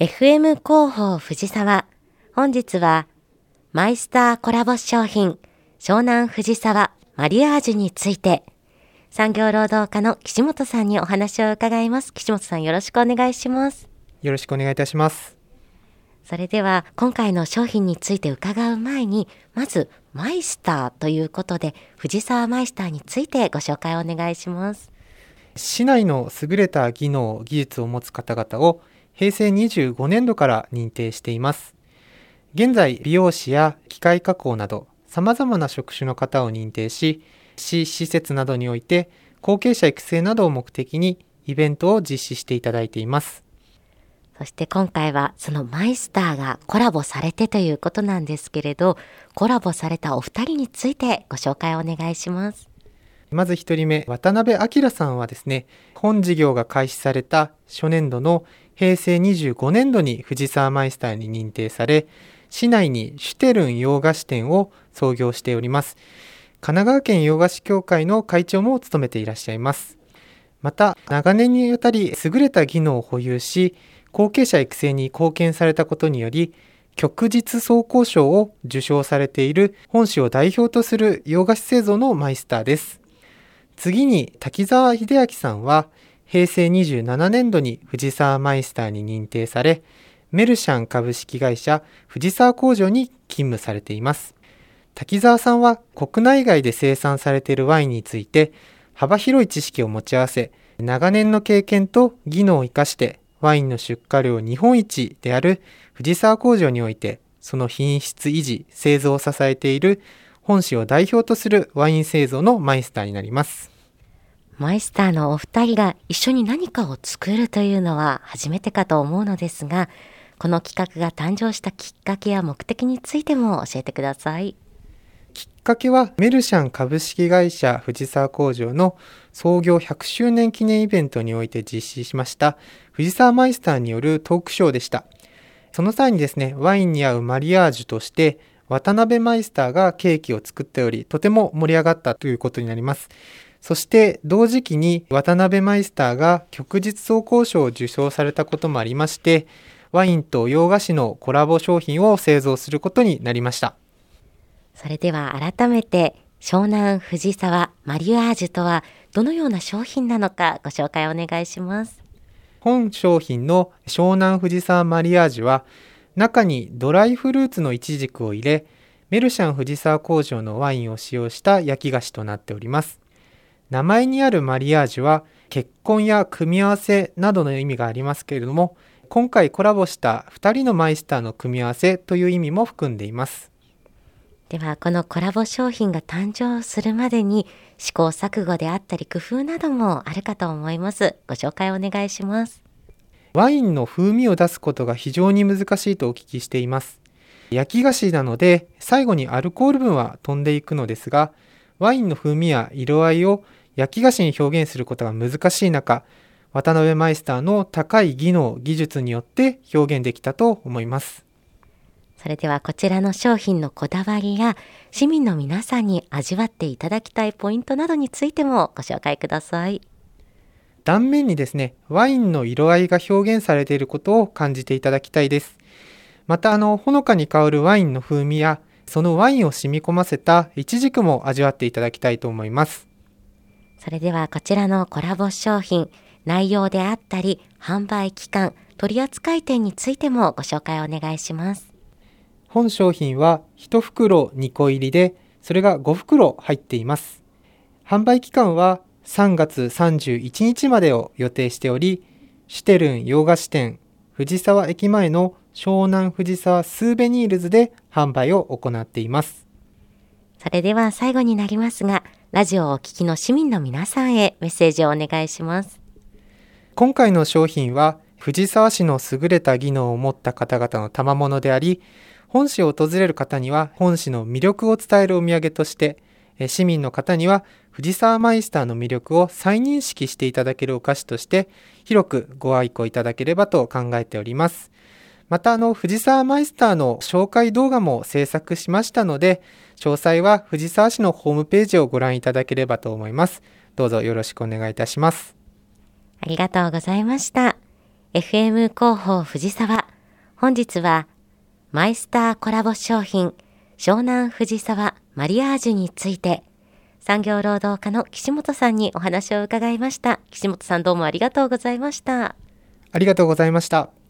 FM 広報藤沢。本日はマイスターコラボ商品湘南藤沢マリアージュについて産業労働課の岸本さんにお話を伺います。岸本さん、よろしくお願いします。 よろしくお願いいたします。 それでは今回の商品について伺う前に、まずマイスターということで藤沢マイスターについてご紹介をお願いします。 市内の優れた技能・技術を持つ方々を平成25年度から認定しています。現在、美容師や機械加工など様々な職種の方を認定し、市施設などにおいて後継者育成などを目的にイベントを実施していただいています。 そして今回はそのマイスターがコラボされてということなんですけれど、コラボされたお二人についてご紹介をお願いします。 まず一人目、渡辺明さんはですね、本事業が開始された初年度の平成25年度に藤沢マイスターに認定され、市内にシュテルン洋菓子店を創業しております。神奈川県洋菓子協会の会長も務めていらっしゃいます。また、長年にわたり優れた技能を保有し、後継者育成に貢献されたことにより、旭日装甲賞を受賞されている本市を代表とする洋菓子製造のマイスターです。次に滝沢秀明さんは平成27年度に藤沢マイスターに認定され、メルシャン株式会社藤沢工場に勤務されています。滝沢さんは国内外で生産されているワインについて幅広い知識を持ち合わせ、長年の経験と技能を生かしてワインの出荷量日本一である藤沢工場においてその品質維持・製造を支えている本市を代表とするワイン製造のマイスターになります。 マイスターのお二人が一緒に何かを作るというのは初めてかと思うのですが、この企画が誕生したきっかけや目的についても教えてください。 きっかけはメルシャン株式会社藤沢工場の創業100周年記念イベントにおいて実施しました藤沢マイスターによるトークショーでした。その際にですね、ワインに合うマリアージュとして渡辺マイスターがケーキを作っており、とても盛り上がったということになります。そして同時期に渡辺マイスターが旭日装甲賞を受賞されたこともありまして、ワインと洋菓子のコラボ商品を製造することになりました。 それでは改めて湘南藤沢マリアージュとはどのような商品なのかご紹介お願いします。 本商品の湘南藤沢マリアージュは中にドライフルーツのイチジクを入れ、メルシャン藤沢工場のワインを使用した焼き菓子となっております。名前にあるマリアージュは結婚や組み合わせなどの意味がありますけれども、今回コラボした2人のマイスターの組み合わせという意味も含んでいます。 ではこのコラボ商品が誕生するまでに試行錯誤であったり工夫などもあるかと思います。ご紹介お願いします。 ワインの風味を出すことが非常に難しいとお聞きしています。焼き菓子なので最後にアルコール分は飛んでいくのですが、ワインの風味や色合いを焼き菓子に表現することが難しい中、渡辺マイスターの高い技能・技術によって表現できたと思います。 それではこちらの商品のこだわりや市民の皆さんに味わっていただきたいポイントなどについてもご紹介ください。 断面にですね、ワインの色合いが表現されていることを感じていただきたいです。またほのかに香るワインの風味やそのワインを染み込ませたイチジクも味わっていただきたいと思います。 それではこちらのコラボ商品、内容であったり販売期間、取扱店についてもご紹介お願いします。 本商品は1袋2個入りで、それが5袋入っています。販売期間は3月31日までを予定しており、シュテルン洋菓子店藤沢駅前の湘南藤沢スーベニールズで販売を行っています。 それでは最後になりますが、ラジオをお聞きの市民の皆さんへメッセージをお願いします。 今回の商品は藤沢市の優れた技能を持った方々の賜物であり、本市を訪れる方には本市の魅力を伝えるお土産として、市民の方には藤沢マイスターの魅力を再認識していただけるお菓子として広くご愛顧いただければと考えております。また藤沢マイスターの紹介動画も制作しましたので、詳細は藤沢市のホームページをご覧いただければと思います。どうぞよろしくお願いいたします。 ありがとうございました。FM 広報藤沢本日はマイスターコラボ商品湘南藤沢マリアージュについて産業労働課の岸本さんにお話を伺いました。岸本さん、どうもありがとうございました。 ありがとうございました。